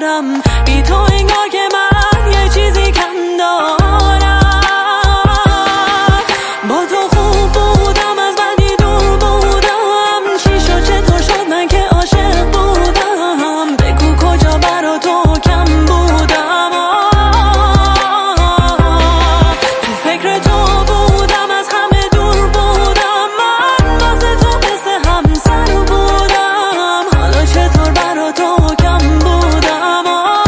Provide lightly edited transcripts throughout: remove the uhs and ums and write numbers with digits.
دارم، بی تو انگار که من یه چیزی کم دارم. با تو خوب بودم، از بدی دور بودم، چی شد چطور شد من که عاشق بودم؟ بگو کجا برا تو کم بودم. تو فکر تو بودم، از همه دور بودم، من واسه تو مثل همسر بودم. حالا چطور برا تو کم بودم؟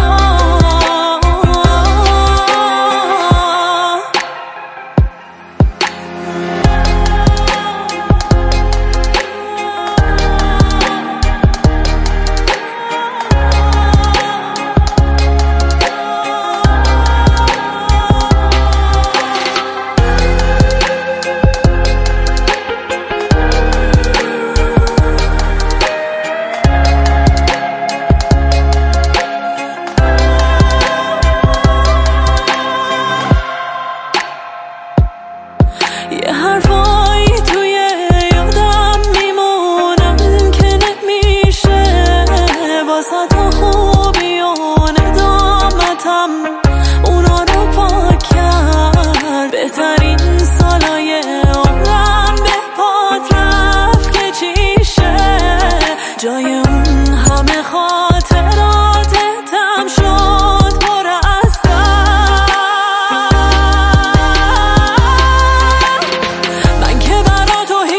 یه حرفایی توی یادم میمونن که نمیشه واسه تو خوبی و ندامتم اونا رو پاک کرد. بهترین سالای عمرم به پات رفت که چیشه، جای اون همه خاطراتم شد پر از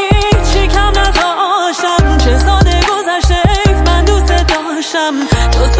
تو